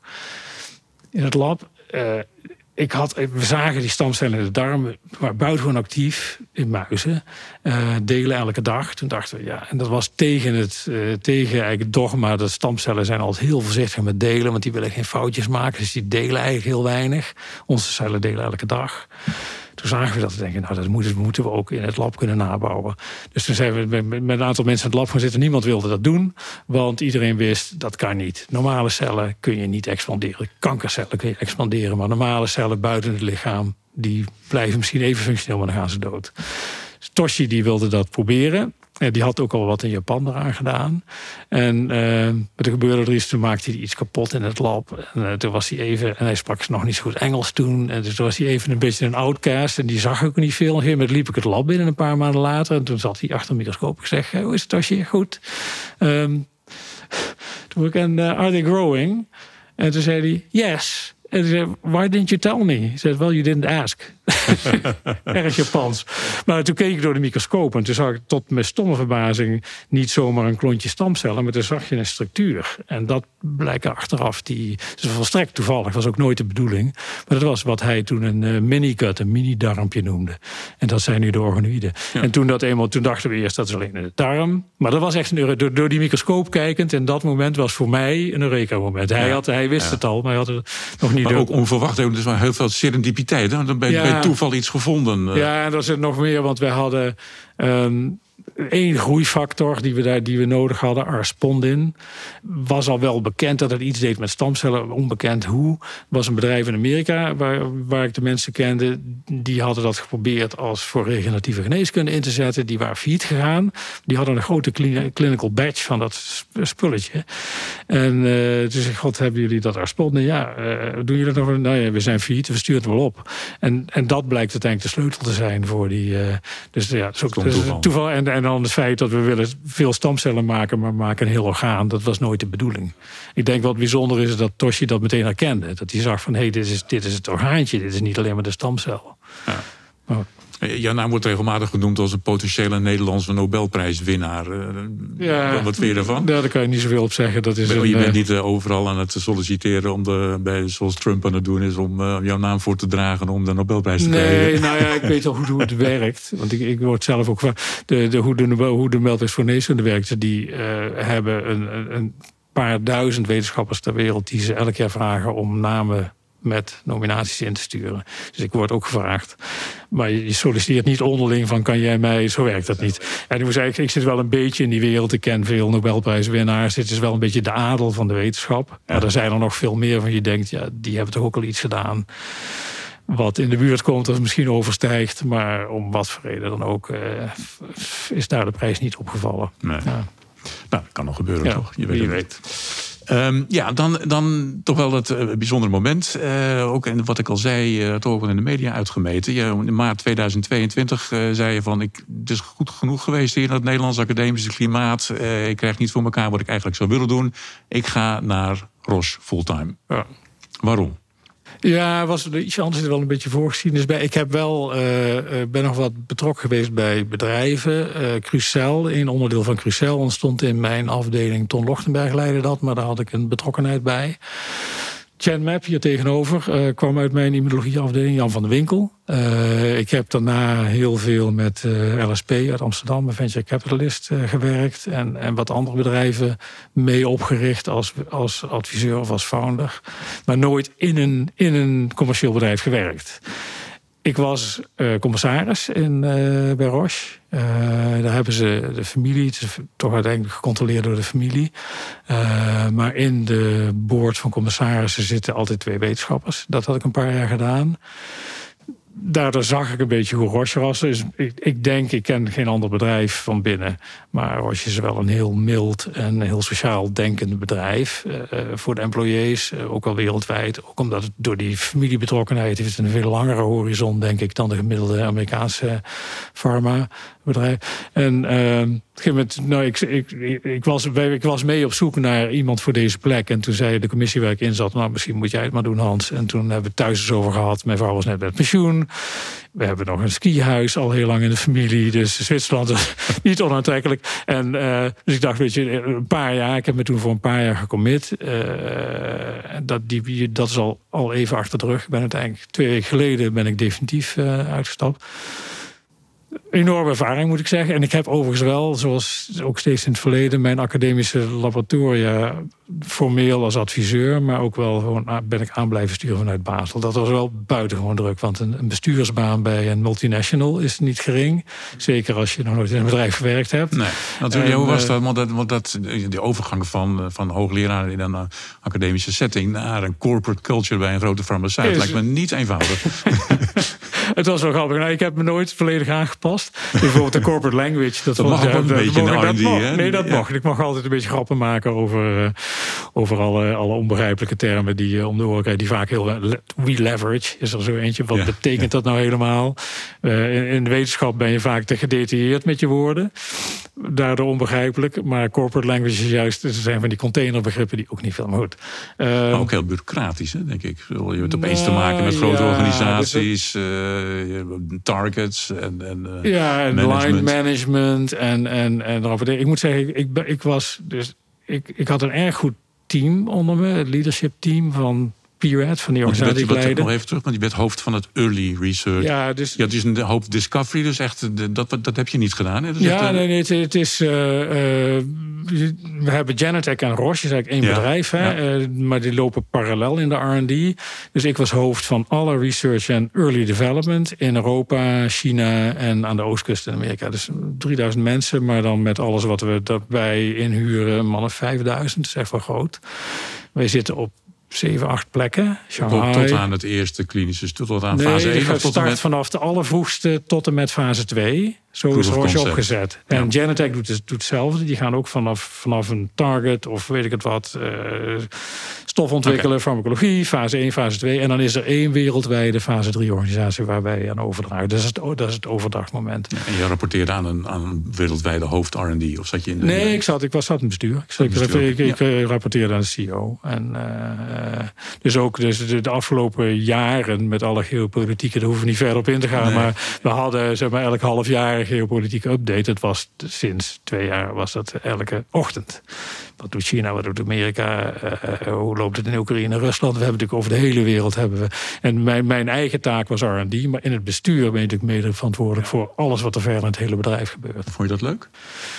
in het lab. Uh, Ik had, we zagen die stamcellen in de darm, maar buitengewoon actief in muizen. Uh, delen elke dag. Toen dachten we, ja, en dat was tegen het, uh, tegen eigenlijk het dogma dat stamcellen zijn altijd heel voorzichtig met delen, want die willen geen foutjes maken. Dus die delen eigenlijk heel weinig. Onze cellen delen elke dag. Toen zagen we dat we denken, nou, dat moeten, moeten we ook in het lab kunnen nabouwen. Dus toen zijn we met, met een aantal mensen in het lab gaan zitten. Niemand wilde dat doen, want iedereen wist, dat kan niet. Normale cellen kun je niet expanderen. Kankercellen kun je expanderen, maar normale cellen buiten het lichaam, die blijven misschien even functioneel, maar dan gaan ze dood. Toshi die wilde dat proberen. En die had ook al wat in Japan eraan gedaan. En uh, er gebeurde er iets, toen maakte hij iets kapot in het lab. En uh, toen was hij even, en hij sprak nog niet zo goed Engels toen. En dus toen was hij even een beetje een outcast. En die zag ook niet veel. En op een gegeven moment liep ik het lab binnen een paar maanden later. En toen zat hij achter een microscoop. Ik zeg, hoe is het Toshi? Goed. Um, toen ik, en uh, are they growing? En toen zei hij, yes. En hij zei, why didn't you tell me? Hij zei, well, you didn't ask. Erg Japans. Maar toen keek ik door de microscoop en toen zag ik tot mijn stomme verbazing niet zomaar een klontje stamcellen, maar toen zag je een structuur. En dat blijkt achteraf, die, dus volstrekt toevallig, was ook nooit de bedoeling. Maar dat was wat hij toen een uh, mini-gut, een mini-darmpje noemde. En dat zijn nu de organoïden. Ja. En toen dat eenmaal, toen dachten we eerst dat is alleen in de darm. Maar dat was echt een, door, door die microscoop kijkend, en dat moment was voor mij een Eureka-moment. Hij, ja. had, hij wist ja. het al, maar hij had het nog niet. Maar ook onverwacht, dus maar heel veel serendipiteit. Hè? Dan ben je ja. bij toeval iets gevonden. Ja, en er zit nog meer, want wij hadden um, één groeifactor die we, daar, die we nodig hadden, arspondin. Was al wel bekend dat het iets deed met stamcellen, onbekend hoe. Was een bedrijf in Amerika waar, waar ik de mensen kende. Die hadden dat geprobeerd als voor regeneratieve geneeskunde in te zetten. Die waren failliet gegaan. Die hadden een grote clinical batch van dat spulletje. En uh, toen zei ik, god, hebben jullie dat arspondin? Ja, uh, doen jullie dat nog? Nou ja, we zijn failliet, we sturen het wel op. En, en dat blijkt uiteindelijk de sleutel te zijn voor die. Uh, dus ja, dat is ook toeval. toeval. En, en dan het feit dat we willen veel stamcellen maken, maar maken een heel orgaan. Dat was nooit de bedoeling. Ik denk wat bijzonder is dat Toshi dat meteen herkende. Dat hij zag van, hé, hey, dit, is, dit is het orgaantje. Dit is niet alleen maar de stamcel. Ja. Oh. Jouw naam wordt regelmatig genoemd als een potentiële Nederlandse Nobelprijswinnaar. Ja, wat vind je daarvan? Daar kan je niet zoveel op zeggen. Dat is ben, een, je bent niet uh, overal aan het solliciteren om de, bij, zoals Trump aan het doen is, om uh, jouw naam voor te dragen om de Nobelprijs te nee, krijgen. Nee, nou ja, ik weet al goed hoe het werkt. Want ik, ik word zelf ook van de, de, hoe de hoe de Nobelprijs voor geneeskunde werkt. Die uh, hebben een, een paar duizend wetenschappers ter wereld die ze elk jaar vragen om namen met nominaties in te sturen. Dus ik word ook gevraagd. Maar je solliciteert niet onderling van kan jij mij... Zo werkt dat niet. En ik moet zeggen, ik zit wel een beetje in die wereld. Ik ken veel Nobelprijswinnaars. Dit is wel een beetje de adel van de wetenschap. Maar er zijn er nog veel meer van je denkt... ja, die hebben toch ook al iets gedaan... wat in de buurt komt of misschien overstijgt. Maar om wat voor reden dan ook... Uh, is daar de prijs niet opgevallen. Nee. Ja. Nou, dat kan nog gebeuren, ja, toch? Je weet je het weet. Um, ja, dan, dan toch wel het uh, bijzondere moment. Uh, ook en wat ik al zei, uh, toch ook wel in de media uitgemeten. Ja, in maart tweeduizend tweeëntwintig uh, zei je van... Ik, het is goed genoeg geweest hier in het Nederlands academische klimaat. Uh, ik krijg niet voor elkaar wat ik eigenlijk zou willen doen. Ik ga naar Roche fulltime. Ja. Waarom? Ja, was er iets anders wel een beetje voorgeschiedenis bij. Ik heb wel, uh, ben nog wat betrokken geweest bij bedrijven. Uh, Crucel, een onderdeel van Crucel ontstond in mijn afdeling. Ton Lochtenberg leidde dat, maar daar had ik een betrokkenheid bij. Genmap hier tegenover uh, kwam uit mijn immunologieafdeling, Jan van der Winkel. Uh, ik heb daarna heel veel met uh, L S P uit Amsterdam, een venture capitalist, uh, gewerkt. En, en wat andere bedrijven mee opgericht als, als adviseur of als founder. Maar nooit in een, in een commercieel bedrijf gewerkt. Ik was uh, commissaris in, uh, bij Roche. Uh, daar hebben ze de familie, het is toch uiteindelijk gecontroleerd door de familie. Uh, maar in de board van commissarissen zitten altijd twee wetenschappers. Dat had ik een paar jaar gedaan. Daardoor zag ik een beetje hoe Roche was. Dus ik, ik denk, ik ken geen ander bedrijf van binnen. Maar Roche is wel een heel mild en heel sociaal denkend bedrijf. Uh, voor de employees, uh, ook al wereldwijd. Ook omdat het door die familiebetrokkenheid heeft een veel langere horizon, denk ik, dan de gemiddelde Amerikaanse pharmabedrijf. En uh, op een gegeven moment, nou, ik, ik, ik, was, ik was mee op zoek naar iemand voor deze plek. En toen zei de commissie waar ik in zat, nou, misschien moet jij het maar doen, Hans. En toen hebben we het thuis eens over gehad. Mijn vrouw was net met pensioen. We hebben nog een skihuis al heel lang in de familie. Dus Zwitserland is niet onaantrekkelijk. En uh, dus ik dacht, weet je, een paar jaar. Ik heb me toen voor een paar jaar gecommit. Uh, dat, die, dat is al, al even achter de rug. Ik ben uiteindelijk twee weken geleden ben ik definitief uh, uitgestapt. Enorme ervaring, moet ik zeggen. En ik heb overigens wel, zoals ook steeds in het verleden, mijn academische laboratoria formeel als adviseur, maar ook wel gewoon ben ik aan blijven sturen vanuit Basel. Dat was wel buitengewoon druk, want een, een bestuursbaan bij een multinational is niet gering. Zeker als je nog nooit in een bedrijf gewerkt hebt. Nee, natuurlijk. En, hoe was dat? Want dat, want dat die overgang van, van hoogleraar in een academische setting naar een corporate culture bij een grote farmaceut is, lijkt me niet eenvoudig. Het was wel grappig. Nou, ik heb me nooit volledig aangepast. Bijvoorbeeld de corporate language. Dat, dat mag was, ook een dat, beetje dat, in de R en D, mag, hè? Nee, dat ja. mag. Ik mag altijd een beetje grappen maken over, uh, over alle, alle onbegrijpelijke termen die uh, om de oren krijgen. Die vaak heel... We leverage is er zo eentje. Wat ja, betekent ja. dat nou helemaal? Uh, in, in de wetenschap ben je vaak te gedetailleerd met je woorden. Daardoor onbegrijpelijk. Maar corporate language is juist... Er zijn van die containerbegrippen die ook niet veel meer goed. Uh, maar ook heel bureaucratisch, hè, denk ik. Je hebt opeens nou, te maken met grote ja, organisaties... Dus uh, targets en, en uh, ja, en management. line management en, en, en ik moet zeggen, ik, ik was dus ik, ik had een erg goed team onder me, het leadership team van P R A D, van die organisatie die ik leidde. Nog even terug, want je bent hoofd van het early research. Ja, dus ja, het is een hoofd discovery, dus echt dat, dat heb je niet gedaan. Hè? Dat ja, echt, uh... nee, nee, het, het is uh, uh, we hebben Genentech en Roche, is eigenlijk één ja. bedrijf, hè, ja. uh, maar die lopen parallel in de R en D. Dus ik was hoofd van alle research en early development in Europa, China en aan de oostkust in Amerika. Dus drieduizend mensen, maar dan met alles wat we daarbij inhuren, een man of vijfduizend, dat is echt wel groot. Wij zitten op zeven, acht plekken. Shanghai. Tot aan het eerste klinische, tot aan nee, fase één? Het start met... vanaf de allervroegste tot en met fase twee. Zo is Roche opgezet. Ja. En Genentech doet, het, doet hetzelfde. Die gaan ook vanaf, vanaf een target of weet ik het wat... Uh, stof ontwikkelen, okay. farmacologie, fase één, fase twee. En dan is er één wereldwijde fase drie organisatie waar wij aan overdragen. Dat is het, dat is het overdrachtmoment. Ja, en je rapporteerde aan een, aan een wereldwijde hoofd R en D? Of zat je in de... Nee, ik zat, ik was zat in het bestuur. Ik, zat, bestuur. ik, ik, ja. ik rapporteerde aan de C E O. En, uh, dus ook dus de, de afgelopen jaren met alle geopolitieke... daar hoeven we niet verder op in te gaan. Nee. Maar we hadden zeg maar, elk half jaar een geopolitieke update. Dat was sinds twee jaar was dat elke ochtend. Wat doet China, wat doet Amerika? Uh, hoe loopt het in Oekraïne en Rusland? We hebben natuurlijk over de hele wereld hebben we. En mijn, mijn eigen taak was R en D, maar in het bestuur ben je natuurlijk mede verantwoordelijk voor alles wat er verder in het hele bedrijf gebeurt. Vond je dat leuk?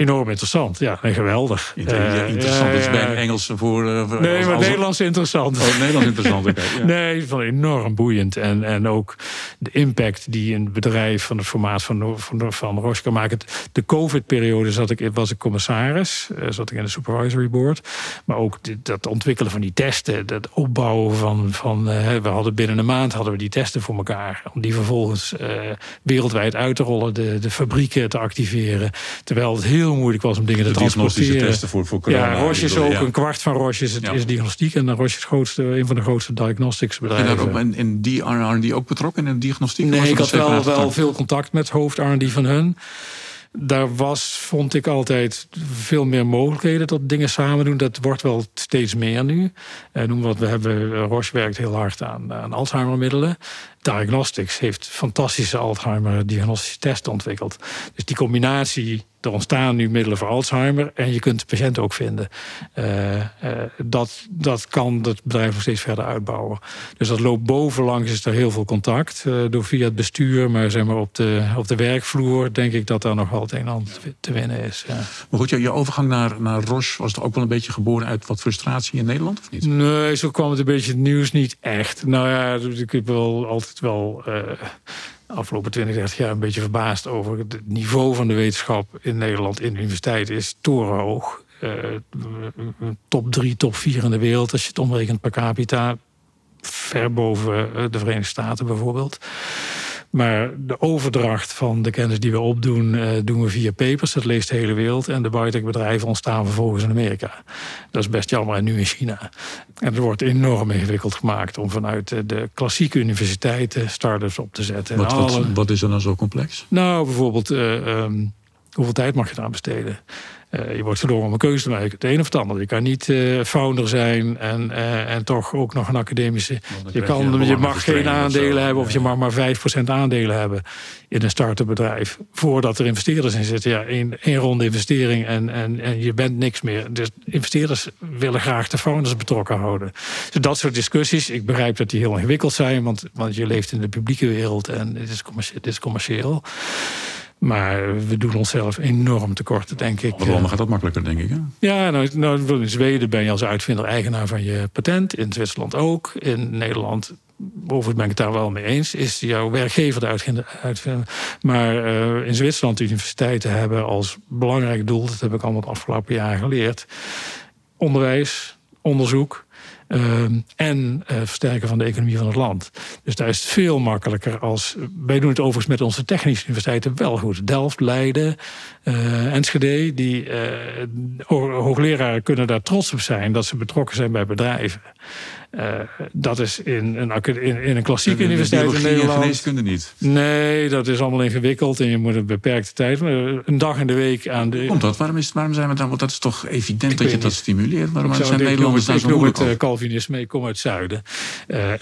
Enorm interessant, ja, en geweldig. Inter- ja, interessant, uh, dat is bij een Engels voor... Uh, voor nee, als, maar als... Nederlands interessant. Oh, Nederlands interessant, okay, ja. Nee, van enorm boeiend. En, en ook de impact die een bedrijf van het formaat van, van, van Roche kan maken. De COVID-periode zat ik, was ik commissaris, uh, zat ik in de supervisory board. Maar ook de, dat ontwikkelen van die testen, dat opbouwen van... van uh, we hadden binnen een maand hadden we die testen voor elkaar. Om die vervolgens uh, wereldwijd uit te rollen, de, de fabrieken te activeren. Terwijl het heel moeilijk was om dingen de te transporteren. Testen voor, voor corona. Ja, Roche is ook ja. een kwart van Roche is, het, ja. is diagnostiek. En Roche is het grootste, een van de grootste diagnostics bedrijven. En, en, en die R en D ook betrokken in de diagnostiek? Nee, ik had wel, wel veel contact met hoofd R en D van hun. Daar was, vond ik altijd veel meer mogelijkheden tot dingen samen doen. Dat wordt wel steeds meer nu. En noem wat we hebben, Roche werkt heel hard aan, aan Alzheimermiddelen. Diagnostics heeft fantastische Alzheimer-diagnostische testen ontwikkeld. Dus die combinatie, er ontstaan nu middelen voor Alzheimer en je kunt de patiënt ook vinden. Uh, uh, dat, dat kan het bedrijf nog steeds verder uitbouwen. Dus dat loopt bovenlangs, is er heel veel contact uh, door via het bestuur, maar zeg maar op de, op de werkvloer denk ik dat daar nog wel het een en ander te winnen is. Ja. Maar goed, je overgang naar, naar Roche was toch ook wel een beetje geboren uit wat frustratie in Nederland, of niet? Nee, zo kwam het een beetje het nieuws niet echt. Nou ja, ik heb wel altijd wel uh, afgelopen twintig, dertig jaar een beetje verbaasd over het niveau van de wetenschap in Nederland in de universiteit is torenhoog. Uh, top drie, top vier in de wereld als je het omrekent per capita. Ver boven de Verenigde Staten bijvoorbeeld. Maar de overdracht van de kennis die we opdoen, uh, doen we via papers. Dat leest de hele wereld. En de biotechbedrijven ontstaan vervolgens in Amerika. Dat is best jammer. En nu in China. En het wordt enorm ingewikkeld gemaakt om vanuit de, de klassieke universiteiten start-ups op te zetten. Wat, wat, Alle... wat is er dan zo complex? Nou, bijvoorbeeld, uh, um, hoeveel tijd mag je eraan besteden? Uh, je wordt gedwongen om een keuze te maken. Het een of het ander. Je kan niet uh, founder zijn en, uh, en toch ook nog een academische... Je, kan, je, je mag geen aandelen zo, hebben of ja. je mag maar vijf procent aandelen hebben in een start-up bedrijf. Voordat er investeerders in zitten. Ja, één, één ronde investering en, en, en je bent niks meer. Dus investeerders willen graag de founders betrokken houden. Dus dat soort discussies. Ik begrijp dat die heel ingewikkeld zijn, want, want je leeft in de publieke wereld en het is commercieel. Het is commercieel. Maar we doen onszelf enorm tekort, denk ik. Op landen gaat dat makkelijker, denk ik. Hè? Ja, nou, nou, in Zweden ben je als uitvinder eigenaar van je patent. In Zwitserland ook. In Nederland, overigens ben ik het daar wel mee eens, is jouw werkgever de uitvinder. Maar uh, in Zwitserland de universiteiten hebben als belangrijk doel, dat heb ik allemaal het afgelopen jaar geleerd, onderwijs, onderzoek. Uh, en uh, versterken van de economie van het land. Dus daar is het veel makkelijker als... Wij doen het overigens met onze technische universiteiten wel goed. Delft, Leiden, uh, Enschede. Die uh, hoogleraren kunnen daar trots op zijn dat ze betrokken zijn bij bedrijven. Uh, dat is in een, in, in een klassieke de, de universiteit in Nederland. En geneeskunde niet? Nee, dat is allemaal ingewikkeld en je moet een beperkte tijd. Een dag in de week aan de... Komt dat? Waarom, is, waarom zijn we dan? Want dat is toch evident ik dat je dat stimuleert. Waarom zijn het, Nederlanders daar zo moeilijk over? Ik noem het Calvinisme, ik kom uit het zuiden. Uh,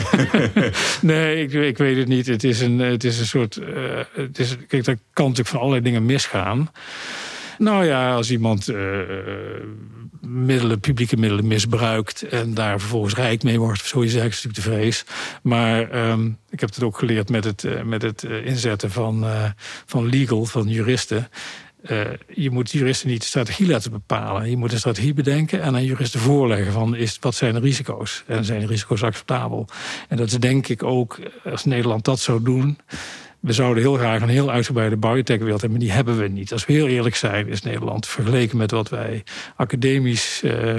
nee, ik, ik weet het niet. Het is een, het is een soort... Uh, het is, kijk, daar kan natuurlijk van allerlei dingen misgaan. Nou ja, als iemand uh, middelen, publieke middelen misbruikt en daar vervolgens rijk mee wordt, zo is eigenlijk natuurlijk de vrees. Maar um, ik heb het ook geleerd met het, uh, met het uh, inzetten van, uh, van legal, van juristen. Uh, je moet juristen niet de strategie laten bepalen. Je moet een strategie bedenken en aan juristen voorleggen van is, wat zijn de risico's? En zijn de risico's acceptabel? En dat is denk ik ook, als Nederland dat zou doen. We zouden heel graag een heel uitgebreide biotech-wereld hebben, maar die hebben we niet. Als we heel eerlijk zijn, is Nederland vergeleken met wat wij academisch uh,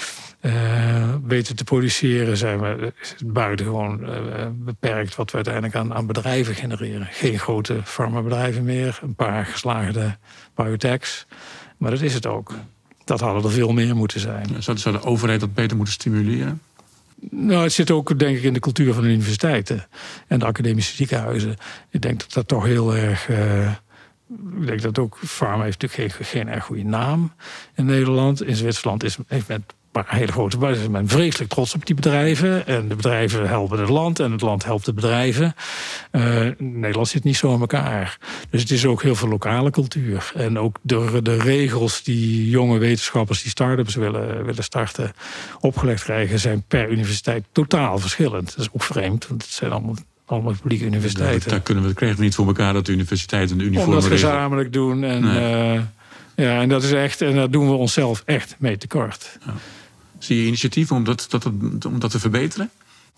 uh, weten te produceren, zijn we buitengewoon uh, beperkt wat we uiteindelijk aan, aan bedrijven genereren. Geen grote farmabedrijven meer, een paar geslaagde biotechs. Maar dat is het ook. Dat hadden er veel meer moeten zijn. Zou, zou de overheid dat beter moeten stimuleren? Nou, het zit ook denk ik in de cultuur van de universiteiten en de academische ziekenhuizen. Ik denk dat dat toch heel erg... Uh, ik denk dat ook pharma heeft natuurlijk geen, geen erg goede naam in Nederland. In Zwitserland is, heeft men een paar hele grote bedrijven. Men vreselijk trots op die bedrijven. En de bedrijven helpen het land en het land helpt de bedrijven. Uh, Nederland zit niet zo in elkaar. Dus het is ook heel veel lokale cultuur. En ook de, de regels die jonge wetenschappers die start-ups willen, willen starten opgelegd krijgen, zijn per universiteit totaal verschillend. Dat is ook vreemd, want het zijn allemaal allemaal publieke universiteiten. Daar kunnen we, krijgen we niet voor elkaar dat de universiteiten een uniforme Om dat regel... gezamenlijk doen en... Nee. Uh, Ja, en dat is echt, en daar doen we onszelf echt mee tekort. Ja. Zie je initiatieven om dat, dat, om dat te verbeteren?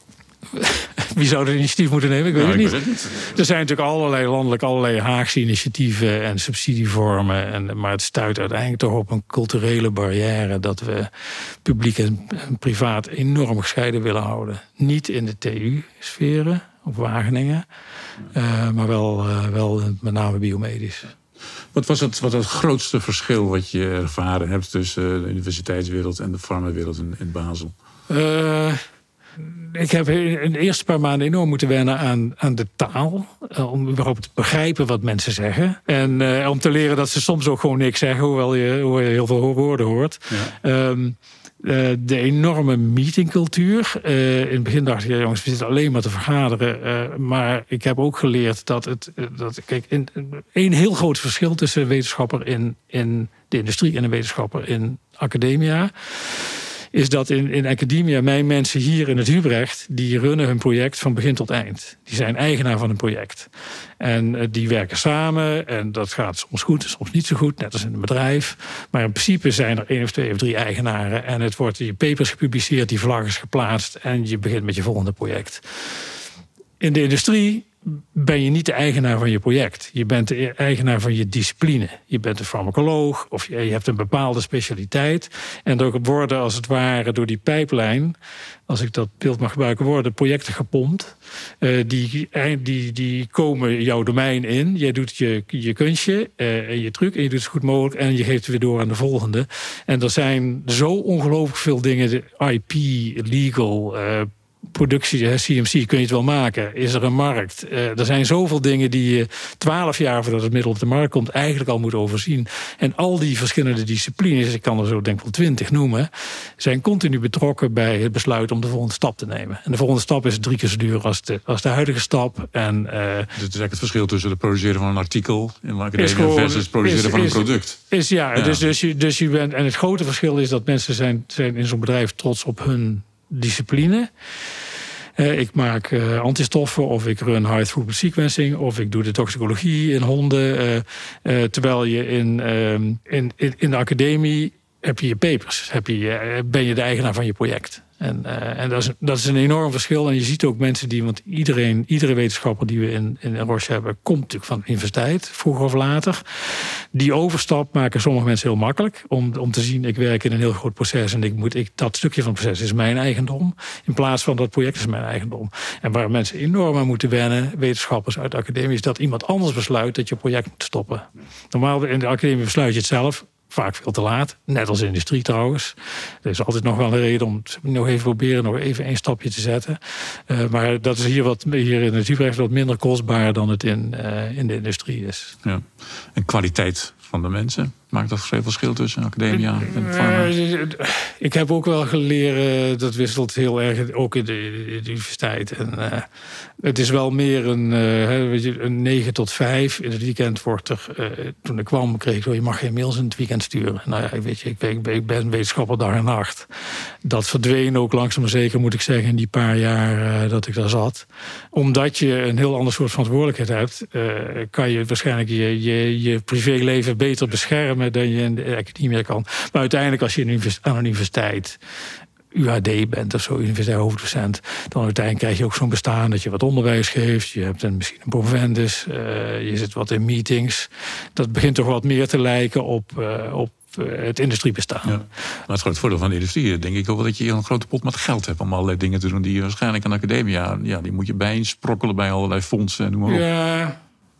Wie zou er initiatief moeten nemen? Ik weet nou, het ik niet. weet het niet. Er zijn natuurlijk allerlei landelijk allerlei Haagse initiatieven en subsidievormen. En, maar het stuit uiteindelijk toch op een culturele barrière dat we publiek en, en privaat enorm gescheiden willen houden. Niet in de T U-sferen op Wageningen, uh, maar wel, uh, wel met name biomedisch. Wat was het, wat het grootste verschil wat je ervaren hebt tussen de universiteitswereld en de farmawereld in, in Basel? Uh, Ik heb in de eerste paar maanden enorm moeten wennen aan, aan de taal. Uh, om überhaupt te begrijpen wat mensen zeggen. En uh, om te leren dat ze soms ook gewoon niks zeggen, hoewel je, hoewel je heel veel woorden hoort. Ja. Um, uh, de enorme meetingcultuur. Uh, in het begin dacht ik, ja, jongens, we zitten alleen maar te vergaderen. Uh, maar ik heb ook geleerd dat het... Dat, kijk, in, een heel groot verschil tussen een wetenschapper in, in de industrie en een wetenschapper in academia is dat in, in academia mijn mensen hier in het Hubrecht, die runnen hun project van begin tot eind. Die zijn eigenaar van een project. En uh, die werken samen en dat gaat soms goed, soms niet zo goed, net als in een bedrijf. Maar in principe zijn er één of twee of drie eigenaren en het wordt je papers gepubliceerd, die vlag is geplaatst en je begint met je volgende project. In de industrie ben je niet de eigenaar van je project. Je bent de eigenaar van je discipline. Je bent een farmacoloog of je hebt een bepaalde specialiteit. En er worden als het ware door die pijplijn, als ik dat beeld mag gebruiken, worden projecten gepompt. Uh, die, die, die komen jouw domein in. Jij doet je, je kunstje uh, en je truc en je doet het zo goed mogelijk en je geeft het weer door aan de volgende. En er zijn zo ongelooflijk veel dingen, de I P, legal, uh, productie, C M C, kun je het wel maken? Is er een markt? Uh, er zijn zoveel dingen die je twaalf jaar voordat het middel op de markt komt eigenlijk al moet overzien. En al die verschillende disciplines, ik kan er zo denk ik wel twintig noemen, zijn continu betrokken bij het besluit om de volgende stap te nemen. En de volgende stap is drie keer zo duur als de, als de huidige stap. En, uh, dus het is eigenlijk het verschil tussen het produceren van een artikel in een academie versus het produceren is, van een is, product. Is, ja, ja. Dus, dus, je, dus je bent, en het grote verschil is dat mensen zijn, zijn in zo'n bedrijf trots op hun discipline. Uh, ik maak uh, antistoffen of ik run high throughput sequencing of ik doe de toxicologie in honden. Uh, uh, terwijl je in, uh, in, in, in de academie heb je je papers, heb je, uh, ben je de eigenaar van je project. En, uh, en dat, is, dat is een enorm verschil. En je ziet ook mensen die, want iedereen, iedere wetenschapper die we in, in Roche hebben, komt natuurlijk van de universiteit, vroeger of later. Die overstap maken sommige mensen heel makkelijk. Om, om te zien, ik werk in een heel groot proces en ik moet, ik, dat stukje van het proces is mijn eigendom. In plaats van dat project is mijn eigendom. En waar mensen enorm aan moeten wennen, wetenschappers uit de academie, is dat iemand anders besluit dat je project moet stoppen. Normaal in de academie besluit je het zelf. Vaak veel te laat. Net als de industrie trouwens. Er is altijd nog wel een reden om nog even proberen, nog even een stapje te zetten. Uh, maar dat is hier, wat, hier in het Utrecht wat minder kostbaar dan het in, uh, in de industrie is. Ja. En kwaliteit van de mensen? Maakt dat veel verschil tussen academia en farma? Uh, ik heb ook wel geleerd, dat wisselt heel erg, ook in de, in de universiteit. En, uh, het is wel meer een, uh, weet je, een negen tot vijf. In het weekend wordt er, uh, toen ik kwam, kreeg ik, oh, je mag geen mails in het weekend sturen. Nou ja, weet je, ik ben, ik ben wetenschapper dag en nacht. Dat verdween ook langzaam maar zeker, moet ik zeggen, in die paar jaar uh, dat ik daar zat. Omdat je een heel ander soort verantwoordelijkheid hebt, uh, kan je waarschijnlijk je, je, je privéleven beter beschermen dan je in de academie kan. Maar uiteindelijk, als je aan een universiteit U H D bent of zo, universitair hoofddocent, dan uiteindelijk krijg je ook zo'n bestaan dat je wat onderwijs geeft. Je hebt een, misschien een provendus, uh, je zit wat in meetings. Dat begint toch wat meer te lijken op, uh, op het industriebestaan. Ja. Maar het grote voordeel van de industrie, denk ik ook wel dat je een grote pot met geld hebt om allerlei dingen te doen die je waarschijnlijk aan de academia, ja, die moet je bijinsprokkelen bij allerlei fondsen en noem maar op. Ja.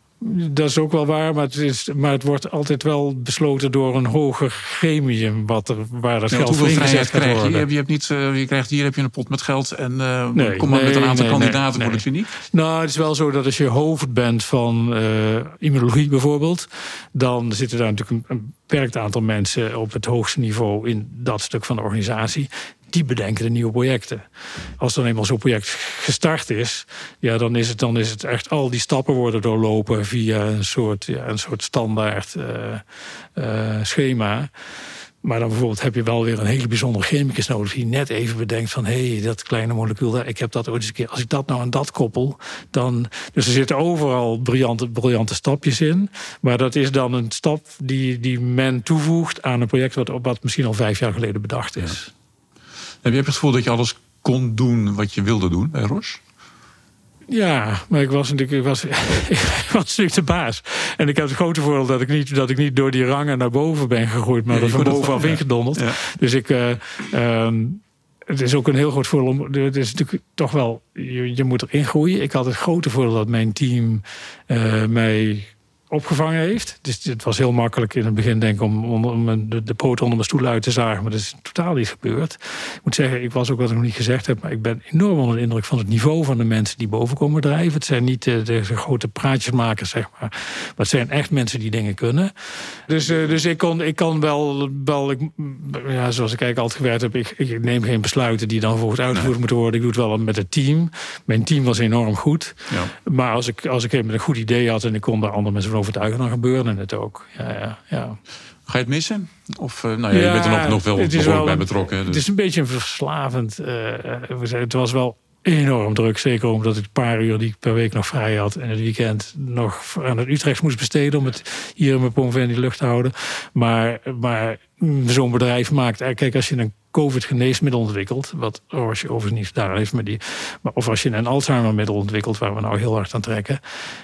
Dat is ook wel waar, maar het, is, maar het wordt altijd wel besloten door een hoger gremium wat er, waar dat ja, geld voor ingezet gaat worden. Je, je, hebt niet, uh, je krijgt hier heb je een pot met geld en uh, nee, kom maar nee, met een aantal nee, kandidaten nee, voor nee. de kliniek. Nou, het is wel zo dat als je hoofd bent van uh, immunologie bijvoorbeeld, dan zitten daar natuurlijk een, een beperkt aantal mensen op het hoogste niveau in dat stuk van de organisatie. Die bedenken de nieuwe projecten. Als dan eenmaal zo'n project gestart is, ja, dan is het, dan is het echt, al die stappen worden doorlopen via een soort, ja, een soort standaard uh, uh, schema. Maar dan bijvoorbeeld heb je wel weer een hele bijzondere chemicus nodig die net even bedenkt van hé, hey, dat kleine molecuul daar, ik heb dat ooit eens een keer, als ik dat nou aan dat koppel, dan. Dus er zitten overal briljante, briljante stapjes in. Maar dat is dan een stap die, die men toevoegt aan een project wat, wat misschien al vijf jaar geleden bedacht is. Ja. Heb je het gevoel dat je alles kon doen wat je wilde doen bij Roche? Ja, maar ik was natuurlijk, ik was, ik was natuurlijk de baas. En ik heb het grote voordeel dat ik niet, dat ik niet door die rangen naar boven ben gegroeid, maar ja, dat van bovenaf ingedonderd. Ja. Dus ik. Uh, um, het is ook een heel groot voordeel. Om, het is natuurlijk toch wel. Je, je moet erin groeien. Ik had het grote voordeel dat mijn team uh, mij opgevangen heeft. Dus het was heel makkelijk in het begin denk ik om, om, om de, de poot onder mijn stoel uit te zagen. Maar dat is totaal niet gebeurd. Ik moet zeggen, ik was ook wat ik nog niet gezegd heb, maar ik ben enorm onder de indruk van het niveau van de mensen die boven komen drijven. Het zijn niet de, de, de grote praatjesmakers, zeg maar. Maar het zijn echt mensen die dingen kunnen. Dus, uh, dus ik, kon, ik kan wel, wel ik, ja, zoals ik eigenlijk altijd gewerkt heb, ik, ik neem geen besluiten die dan vervolgens uitgevoerd nee. moeten worden. Ik doe het wel met het team. Mijn team was enorm goed. Ja. Maar als ik, als ik een goed idee had en ik kon daar andere mensen van overtuigen, dan gebeurde het ook. Ja, ja, ja. Ga je het missen? Of uh, nou ja, ja, je bent er nog, nog wel, nog wel bij betrokken. Dus. Het is een beetje een verslavend. Uh, het was wel enorm druk. Zeker omdat ik een paar uur die ik per week nog vrij had. En het weekend nog aan het Utrecht moest besteden. Om het hier in mijn pomp in die lucht te houden. Maar, maar zo'n bedrijf maakt. Kijk, als je een COVID-geneesmiddel ontwikkelt, wat Roche overigens niet gedaan heeft met die, maar of als je een Alzheimer-middel ontwikkelt, waar we nou heel hard aan trekken,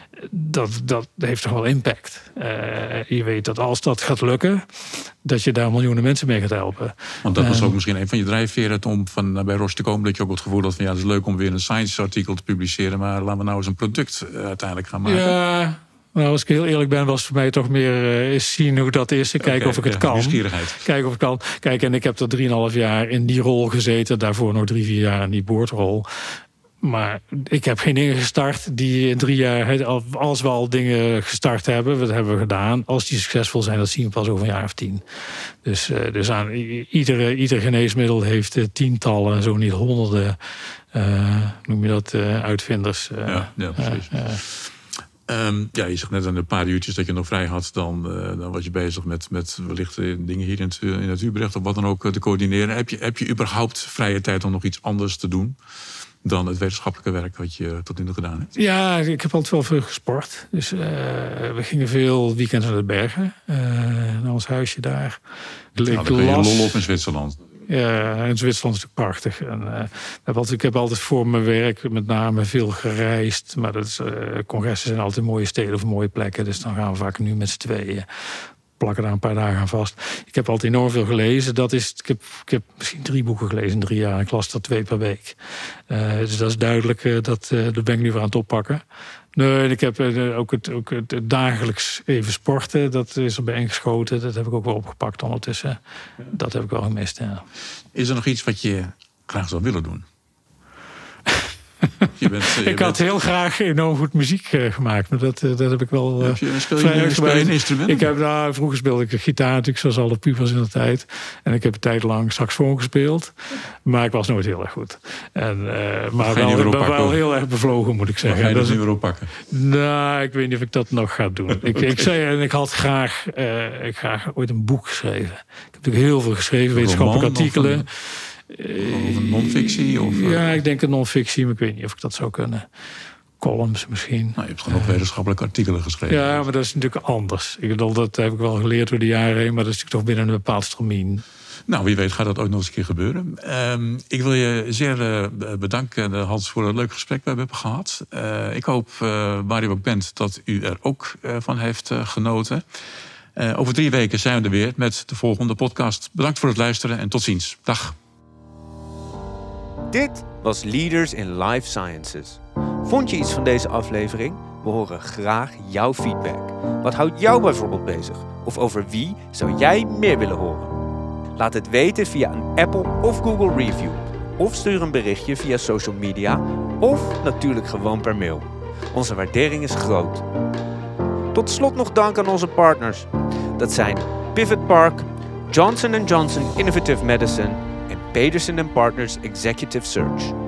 dat, dat heeft toch wel impact. Uh, je weet dat als dat gaat lukken, dat je daar miljoenen mensen mee gaat helpen. Want dat was uh, ook misschien een van je drijfveren om van bij Roche te komen, dat je ook het gevoel had van ja, het is leuk om weer een science-artikel te publiceren, maar laten we nou eens een product uh, uiteindelijk gaan maken. Ja. Nou, als ik heel eerlijk ben, was het voor mij toch meer uh, eens zien hoe dat is. Kijken okay, of ik het ja, kan. Nieuwsgierigheid. Kijken of ik kan. Kijk, en ik heb er drieënhalf jaar in die rol gezeten. Daarvoor nog drie, vier jaar in die boordrol. Maar ik heb geen dingen gestart die in drie jaar, als we al dingen gestart hebben, dat hebben we gedaan. Als die succesvol zijn, dat zien we pas over een jaar of tien. Dus, uh, dus aan iedere, ieder geneesmiddel heeft uh, tientallen, zo niet honderden, uh, noem je dat, uh, uitvinders. Uh, ja, ja, precies. Uh, uh, Um, ja, je zegt net aan een paar uurtjes dat je nog vrij had. Dan, uh, dan was je bezig met, met wellicht uh, dingen hier in het, uh, in het Utrecht of wat dan ook uh, te coördineren. Heb je, heb je überhaupt vrije tijd om nog iets anders te doen dan het wetenschappelijke werk wat je tot nu toe gedaan hebt? Ja, ik heb altijd wel veel gesport. Dus uh, we gingen veel weekends naar de bergen. Uh, naar ons huisje daar. Nou, dan kun je lol op in Zwitserland. Ja, in Zwitserland is het natuurlijk prachtig. En, uh, heb altijd, ik heb altijd voor mijn werk met name veel gereisd. Maar dat is, uh, congressen zijn altijd mooie steden of mooie plekken. Dus dan gaan we vaak nu met z'n tweeën. Plakken daar een paar dagen aan vast. Ik heb altijd enorm veel gelezen. Dat is, ik, heb, ik heb misschien drie boeken gelezen in drie jaar. Ik las er twee per week. Uh, dus dat is duidelijk. Uh, dat, uh, dat ben ik nu weer aan het oppakken. Nee, ik heb uh, ook, het, ook het dagelijks even sporten. Dat is er bij ingeschoten. Dat heb ik ook wel opgepakt ondertussen. Ja. Dat heb ik wel gemist, ja. Is er nog iets wat je graag zou willen doen? Je bent, je ik bent... had heel graag enorm goed muziek uh, gemaakt, maar dat, uh, dat heb ik wel. Uh, ja, je, speel je, je, speel je een instrument? Ik heb, nou, vroeger speelde ik gitaar, natuurlijk, zoals alle pubers in de tijd. En ik heb een tijd lang saxofoon gespeeld, maar ik was nooit heel erg goed. En, uh, maar wel, ik ben wel heel erg bevlogen, moet ik zeggen. Ga je dat dat nu weer oppakken? Nou, ik weet niet of ik dat nog ga doen. ik, okay. ik zei, en ik had graag, uh, ik graag ooit een boek geschreven. Ik heb natuurlijk heel veel geschreven, wetenschappelijke artikelen. Of een non-fictie? Of, ja, ik denk een non-fictie, maar ik weet niet of ik dat zou kunnen. Columns misschien. Nou, je hebt gewoon ook wetenschappelijke artikelen geschreven. Ja, maar dat is natuurlijk anders. Ik bedoel, dat heb ik wel geleerd door de jaren heen, maar dat is natuurlijk toch binnen een bepaald stramien. Nou, wie weet gaat dat ook nog eens een keer gebeuren. Um, ik wil je zeer uh, bedanken, Hans, voor het leuke gesprek dat we hebben gehad. Uh, ik hoop, uh, waar u ook bent, dat u er ook uh, van heeft uh, genoten. Uh, over drie weken zijn we er weer met de volgende podcast. Bedankt voor het luisteren en tot ziens. Dag. Dit was Leaders in Life Sciences. Vond je iets van deze aflevering? We horen graag jouw feedback. Wat houdt jou bijvoorbeeld bezig? Of over wie zou jij meer willen horen? Laat het weten via een Apple of Google review. Of stuur een berichtje via social media. Of natuurlijk gewoon per mail. Onze waardering is groot. Tot slot nog dank aan onze partners. Dat zijn Pivot Park, Johnson and Johnson Innovative Medicine en Pedersen and Partners Executive Search.